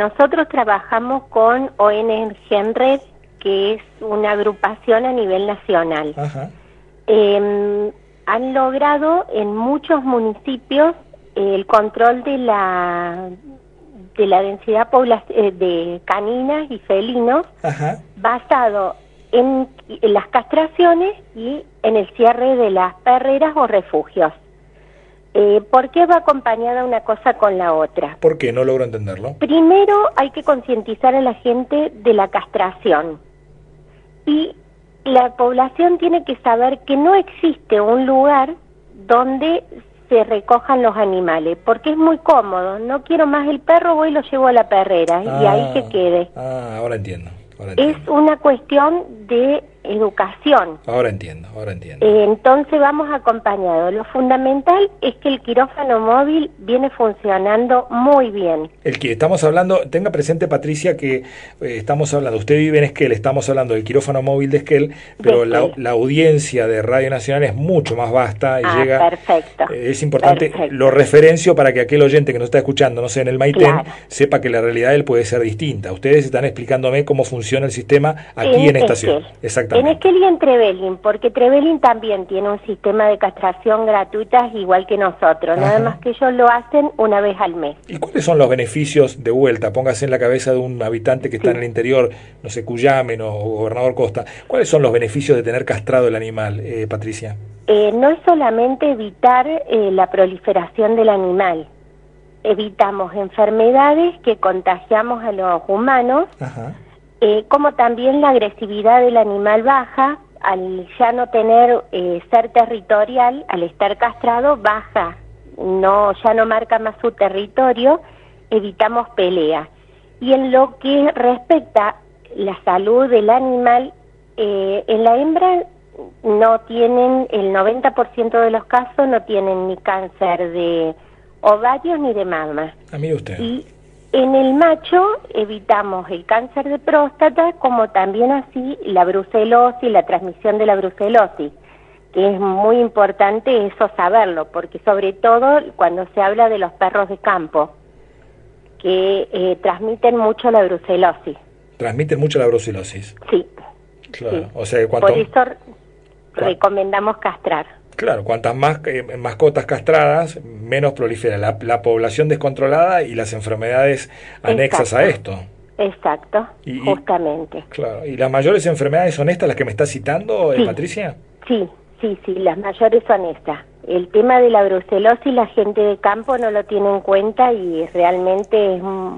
nosotros trabajamos con ONG en Red, que es una agrupación a nivel nacional. Ajá. Han logrado en muchos municipios el control de la densidad de caninas y felinos, Ajá. basado en las castraciones y en el cierre de las perreras o refugios. ¿Por qué va acompañada una cosa con la otra? ¿Por qué? No logro entenderlo. Primero hay que concientizar a la gente de la castración. Y la población tiene que saber que no existe un lugar donde se recojan los animales, porque es muy cómodo. No quiero más el perro, voy y lo llevo a la perrera, y ahí que quede. Ahora entiendo. Es una cuestión de educación. Ahora entiendo. Entonces vamos acompañados. Lo fundamental es que el quirófano móvil viene funcionando muy bien. El que estamos hablando, tenga presente, Patricia, que estamos hablando, usted vive en Esquel, estamos hablando del quirófano móvil de Esquel, pero la audiencia de Radio Nacional es mucho más vasta y llega. Perfecto. Es importante, lo referencio para que aquel oyente que nos está escuchando, no sé, en el Maitén, sepa que la realidad de él puede ser distinta. Ustedes están explicándome cómo funciona el sistema aquí en estación. Exactamente. En Esquel y en Trevelin, porque Trevelin también tiene un sistema de castración gratuita igual que nosotros, nada más que ellos lo hacen una vez al mes. ¿Y cuáles son los beneficios de vuelta? Póngase en la cabeza de un habitante que está en el interior, no sé, Cuyamen o Gobernador Costa. ¿Cuáles son los beneficios de tener castrado el animal, Patricia? No es solamente evitar la proliferación del animal, evitamos enfermedades que contagiamos a los humanos. Ajá. Como también la agresividad del animal baja, al ya no tener ser territorial, al estar castrado baja, ya no marca más su territorio, evitamos peleas. Y en lo que respecta la salud del animal, en la hembra no tienen, el 90% de los casos no tienen ni cáncer de ovarios ni de mama. Mire usted. Y en el macho evitamos el cáncer de próstata, como también así la brucelosis, la transmisión de la brucelosis, que es muy importante eso saberlo, porque sobre todo cuando se habla de los perros de campo, que transmiten mucho la brucelosis. ¿Transmiten mucho la brucelosis? Sí. Claro, sí. o sea, por eso recomendamos castrar. Claro, cuantas más mascotas castradas, menos prolifera la población descontrolada y las enfermedades anexas a esto. Exacto, justamente. Claro, ¿y las mayores enfermedades son estas las que me está citando, Patricia? Sí, las mayores son estas. El tema de la brucelosis la gente de campo no lo tiene en cuenta y realmente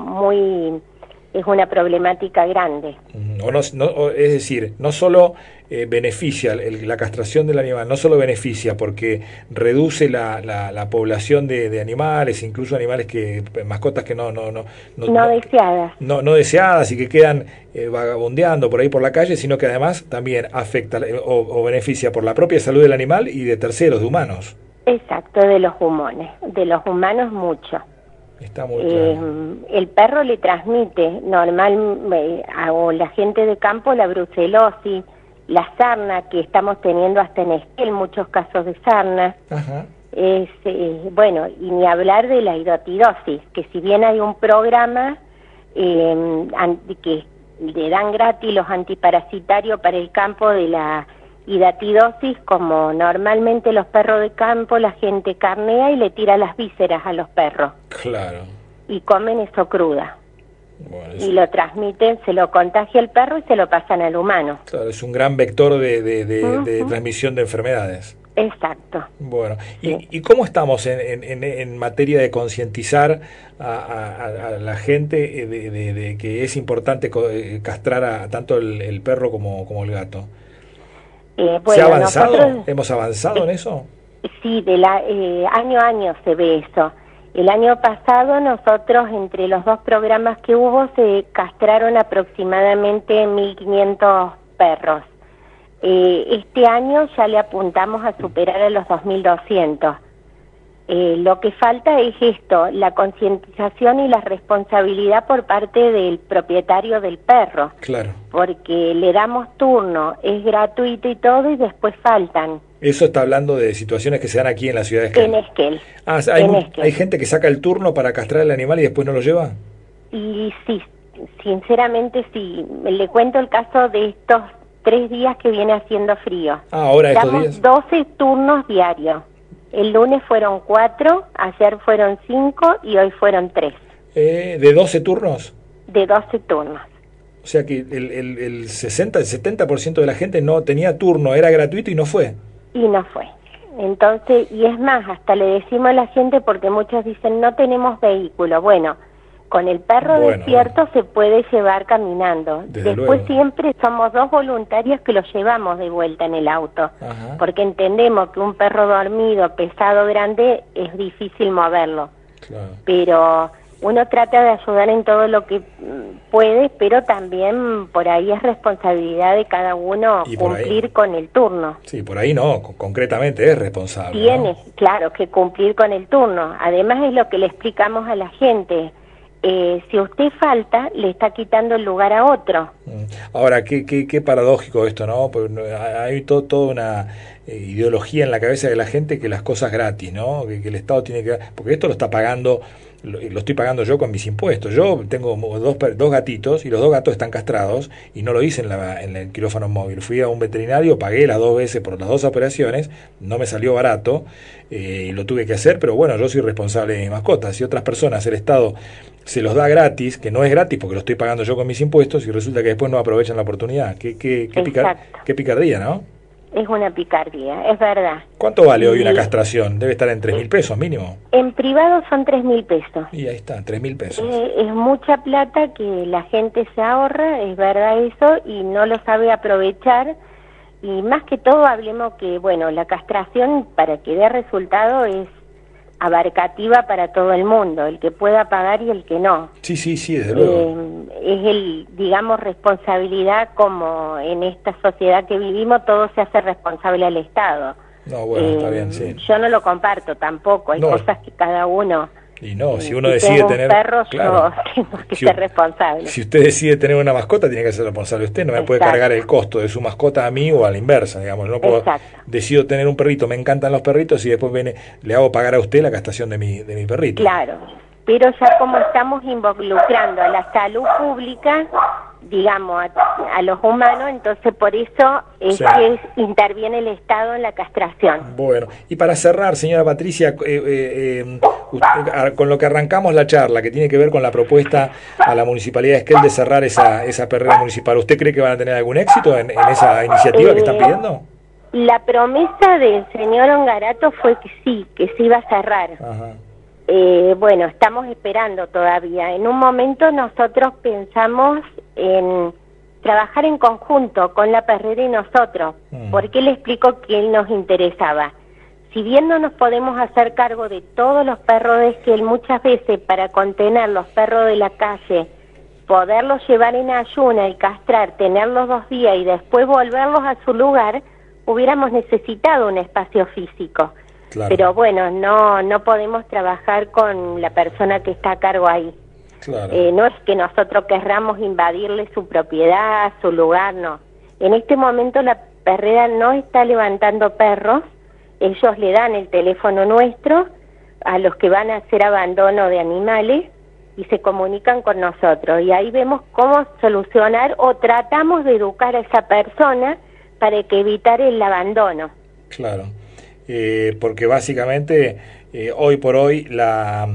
es una problemática grande. Es decir, no solo beneficia la castración del animal, no solo beneficia porque reduce la población de animales, incluso animales mascotas que no deseadas. No deseadas y que quedan vagabundeando por ahí por la calle, sino que además también afecta o beneficia por la propia salud del animal y de terceros, de humanos. Exacto, de los humanos mucho. Está muy claro. El perro le transmite a la gente de campo la brucelosis, la sarna que estamos teniendo hasta en Esquel, muchos casos de sarna. Ajá. Bueno, y ni hablar de la hidotidosis, que si bien hay un programa que le dan gratis los antiparasitarios para el campo de la hidatidosis, como normalmente los perros de campo, la gente carnea y le tira las vísceras a los perros. Claro. Y comen eso cruda. Bueno, y lo transmiten, se lo contagia el perro y se lo pasan al humano. Claro, es un gran vector de transmisión de enfermedades. Exacto. Bueno, sí. ¿Y cómo estamos en materia de concientizar a la gente de que es importante castrar a tanto el perro como el gato? ¿Se ha avanzado? ¿Hemos avanzado en eso? Sí, año a año se ve eso. El año pasado nosotros, entre los dos programas que hubo, se castraron aproximadamente 1.500 perros. Este año ya le apuntamos a superar a los 2.200. Lo que falta es esto, la concientización y la responsabilidad por parte del propietario del perro. Claro. Porque le damos turno, es gratuito y todo, y después faltan. Eso está hablando de situaciones que se dan aquí en la ciudad de Esquel. En Esquel. ¿Hay gente que saca el turno para castrar el animal y después no lo lleva? Y sí, sinceramente sí. Le cuento el caso de estos 3 días que viene haciendo frío. Ahora estos Damos días. 12 turnos diarios. El lunes fueron 4, ayer fueron 5 y hoy fueron 3. ¿De 12 turnos? De 12 turnos. O sea que el 60, el 70% de la gente no tenía turno, era gratuito y no fue. Y no fue. Entonces, y es más, hasta le decimos a la gente, porque muchos dicen, no tenemos vehículo. Bueno, con el perro despierto se puede llevar caminando. Desde Después luego. siempre somos 2 voluntarios que lo llevamos de vuelta en el auto. Ajá. Porque entendemos que un perro dormido, pesado, grande, es difícil moverlo. Claro. Pero uno trata de ayudar en todo lo que puede, pero también por ahí es responsabilidad de cada uno cumplir con el turno. Sí, por ahí no, concretamente es responsable. Tiene, ¿no? claro, que cumplir con el turno. Además es lo que le explicamos a la gente. Si usted falta, le está quitando el lugar a otro. Ahora, qué paradójico esto, ¿no? Porque hay toda una ideología en la cabeza de la gente que las cosas gratis, ¿no? Que el Estado tiene que... Porque esto lo está pagando, lo estoy pagando yo con mis impuestos. Yo tengo dos gatitos y los 2 gatos están castrados y no lo hice en el quirófano móvil. Fui a un veterinario, pagué las 2 veces por las 2 operaciones, no me salió barato y lo tuve que hacer, pero bueno, yo soy responsable de mis mascotas. Si otras personas, el Estado se los da gratis, que no es gratis porque lo estoy pagando yo con mis impuestos y resulta que después no aprovechan la oportunidad. Qué picardía, ¿no? Es una picardía, es verdad. ¿Cuánto vale hoy una castración? Debe estar en 3.000 pesos mínimo. En privado son 3.000 pesos. Y ahí está, 3.000 pesos. Es mucha plata que la gente se ahorra, es verdad eso, y no lo sabe aprovechar. Y más que todo hablemos que, bueno, la castración para que dé resultado es abarcativa para todo el mundo, el que pueda pagar y el que no. Sí, desde luego. Es digamos, responsabilidad, como en esta sociedad que vivimos, todo se hace responsable al Estado. No, bueno, está bien, sí. Yo no lo comparto tampoco, hay cosas que cada uno... Y no, si uno decide tener... perro, claro, yo tengo que ser responsable. Si usted decide tener una mascota, tiene que ser responsable usted. No me puede cargar el costo de su mascota a mí o a la inversa, digamos. No puedo, decido tener un perrito, me encantan los perritos y después le hago pagar a usted la castración de mi perrito. Claro, pero ya como estamos involucrando a la salud pública, digamos, a los humanos, entonces por eso es que interviene el Estado en la castración. Bueno, y para cerrar, señora Patricia, con lo que arrancamos la charla, que tiene que ver con la propuesta a la Municipalidad de Esquel de cerrar esa perrera municipal, ¿usted cree que van a tener algún éxito en esa iniciativa que están pidiendo? La promesa del señor Ongarato fue que se iba a cerrar. Ajá. Bueno, estamos esperando todavía. En un momento nosotros pensamos en trabajar en conjunto con la perrera y nosotros, porque le explico que él nos interesaba. Si bien no nos podemos hacer cargo de todos los perros de Esquel, muchas veces para contener los perros de la calle, poderlos llevar en ayuna y castrar, tenerlos 2 días y después volverlos a su lugar, hubiéramos necesitado un espacio físico. Claro. Pero bueno, no podemos trabajar con la persona que está a cargo ahí. Claro. No es que nosotros querramos invadirle su propiedad, su lugar, no. En este momento la perrera no está levantando perros, ellos le dan el teléfono nuestro a los que van a hacer abandono de animales y se comunican con nosotros. Y ahí vemos cómo solucionar o tratamos de educar a esa persona para que evitar el abandono. Claro. Porque básicamente hoy por hoy la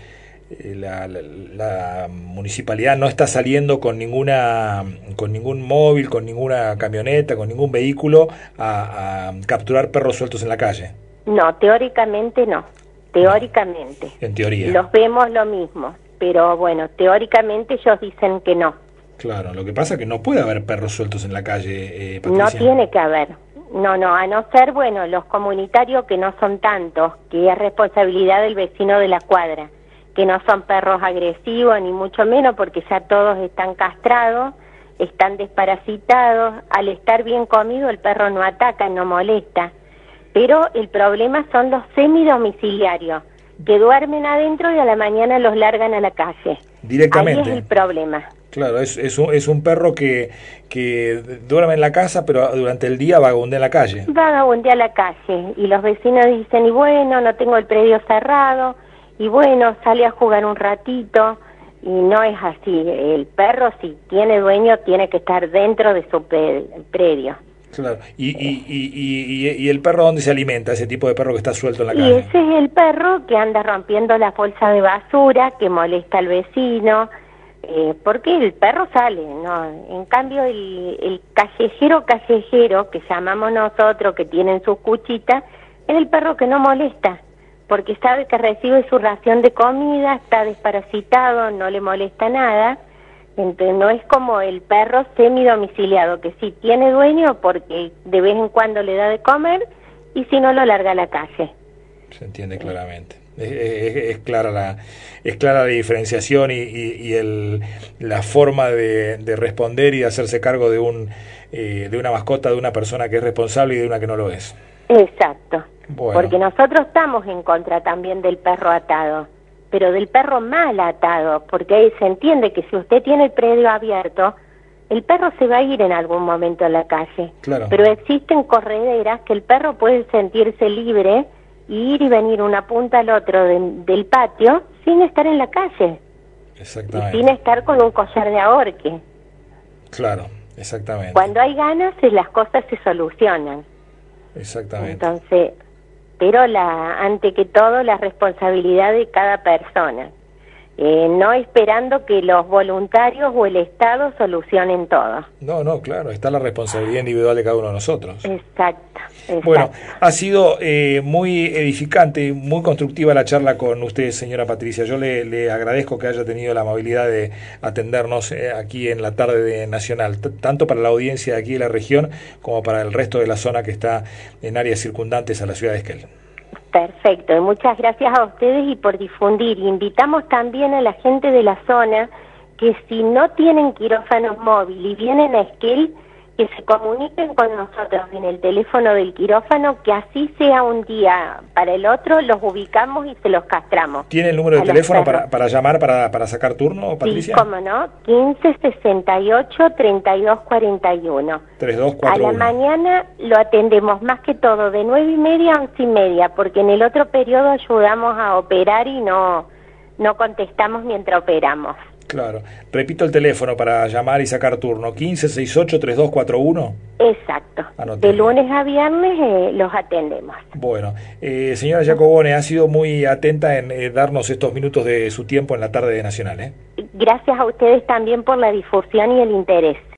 municipalidad no está saliendo con ningún móvil, con ninguna camioneta, con ningún vehículo a capturar perros sueltos en la calle. No, teóricamente no. Teóricamente. En teoría. Los vemos lo mismo, pero bueno, teóricamente ellos dicen que no. Claro, lo que pasa es que no puede haber perros sueltos en la calle, Patricia. No tiene que haber. No, a no ser, bueno, los comunitarios, que no son tantos, que es responsabilidad del vecino de la cuadra, que no son perros agresivos, ni mucho menos, porque ya todos están castrados, están desparasitados, al estar bien comido el perro no ataca, no molesta. Pero el problema son los semidomiciliarios, que duermen adentro y a la mañana los largan a la calle. Directamente. Ahí es el problema. Claro, es un perro que duerme en la casa, pero durante el día vagabundea en la calle. Vagabundea en la calle, y los vecinos dicen, y bueno, no tengo el predio cerrado, y bueno, sale a jugar un ratito, y no es así. El perro, si tiene dueño, tiene que estar dentro de su predio. Claro. ¿Y el perro dónde se alimenta, ese tipo de perro que está suelto en la Y calle? ese es el perro que anda rompiendo la bolsa de basura, que molesta al vecino, porque el perro sale, ¿no? En cambio, el callejero, que llamamos nosotros, que tienen sus cuchitas, es el perro que no molesta, porque sabe que recibe su ración de comida, está desparasitado, no le molesta nada. Entonces no es como el perro semidomiciliado, que sí tiene dueño porque de vez en cuando le da de comer y si no lo larga a la calle. Se entiende claramente. Es clara la diferenciación la forma de responder y de hacerse cargo de una mascota, de una persona que es responsable y de una que no lo es. Exacto. Bueno. Porque nosotros estamos en contra también del perro atado, pero del perro mal atado, porque ahí se entiende que si usted tiene el predio abierto, el perro se va a ir en algún momento a la calle. Claro. Pero existen correderas que el perro puede sentirse libre y ir y venir una punta al otro del patio sin estar en la calle. Exactamente. Y sin estar con un collar de ahorque. Claro, exactamente. Cuando hay ganas, las cosas se solucionan. Exactamente. Entonces, pero ante que todo la responsabilidad de cada persona, no esperando que los voluntarios o el Estado solucionen todo. No, claro, está la responsabilidad individual de cada uno de nosotros. Exacto. Bueno, ha sido muy edificante, muy constructiva la charla con usted, señora Patricia. Yo le agradezco que haya tenido la amabilidad de atendernos aquí en la tarde de Nacional, tanto para la audiencia de aquí de la región como para el resto de la zona que está en áreas circundantes a la ciudad de Esquel. Perfecto, y muchas gracias a ustedes y por difundir. Invitamos también a la gente de la zona que si no tienen quirófanos móviles y vienen a Esquel, que se comuniquen con nosotros en el teléfono del quirófano, que así sea un día para el otro, los ubicamos y se los castramos. ¿Tiene el número de teléfono para llamar, para sacar turno, Patricia? Sí, cómo no, 1568-3241. 3241. A la mañana lo atendemos más que todo de 9:30 a 11:30, porque en el otro periodo ayudamos a operar y no contestamos mientras operamos. Claro. Repito el teléfono para llamar y sacar turno, 1568-3241. Exacto. Anotelo. De lunes a viernes los atendemos. Bueno, señora Giacobone, ha sido muy atenta en darnos estos minutos de su tiempo en la tarde de Nacional. Gracias a ustedes también por la difusión y el interés.